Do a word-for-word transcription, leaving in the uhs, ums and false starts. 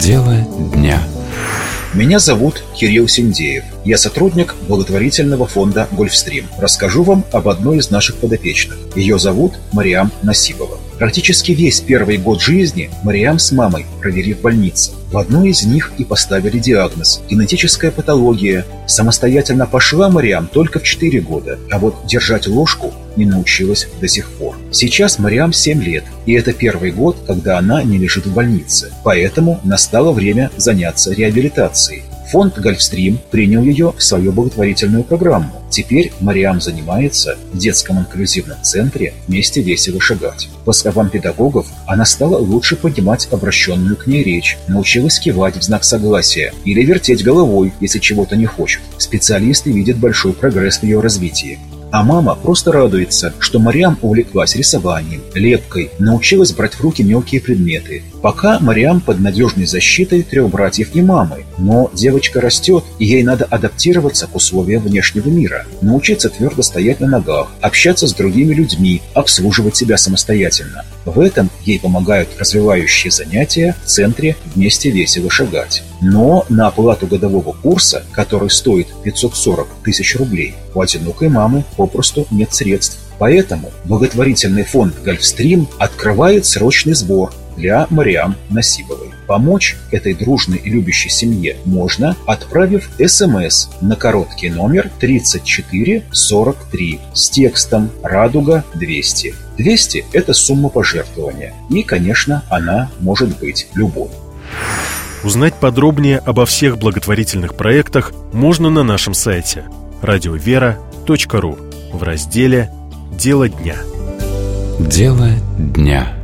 Дело дня. Меня зовут Кирилл Синдеев. Я сотрудник благотворительного фонда «Гольфстрим». Расскажу вам об одной из наших подопечных. Ее зовут Мариам Насибова. Практически весь первый год жизни Мариам с мамой провели в больнице. В одной из них и поставили диагноз – генетическая патология. Самостоятельно пошла Мариам только в четыре года, а вот держать ложку не научилась до сих пор. Сейчас Мариам семь лет, и это первый год, когда она не лежит в больнице. Поэтому настало время заняться реабилитацией. Фонд «Гольфстрим» принял ее в свою благотворительную программу. Теперь Мариам занимается в детском инклюзивном центре «Вместе весело шагать». По словам педагогов, она стала лучше понимать обращенную к ней речь, научилась кивать в знак согласия или вертеть головой, если чего-то не хочет. Специалисты видят большой прогресс в ее развитии. А мама просто радуется, что Мариам увлеклась рисованием, лепкой, научилась брать в руки мелкие предметы. Пока Мариам под надежной защитой трех братьев и мамы. Но девочка растет, и ей надо адаптироваться к условиям внешнего мира, научиться твердо стоять на ногах, общаться с другими людьми, обслуживать себя самостоятельно. В этом ей помогают развивающие занятия в центре «Вместе весело шагать». Но на оплату годового курса, который стоит пятьсот сорок тысяч рублей, у одинокой мамы попросту нет средств. Поэтому благотворительный фонд «Гольфстрим» открывает срочный сбор для Мариам Насибовой. Помочь этой дружной и любящей семье можно, отправив СМС на короткий номер тридцать четыре сорок три с текстом «Радуга двести». двести – это сумма пожертвования. И, конечно, она может быть любой. Узнать подробнее обо всех благотворительных проектах можно на нашем сайте радиовера точка ру в разделе «Дело дня». Дело дня.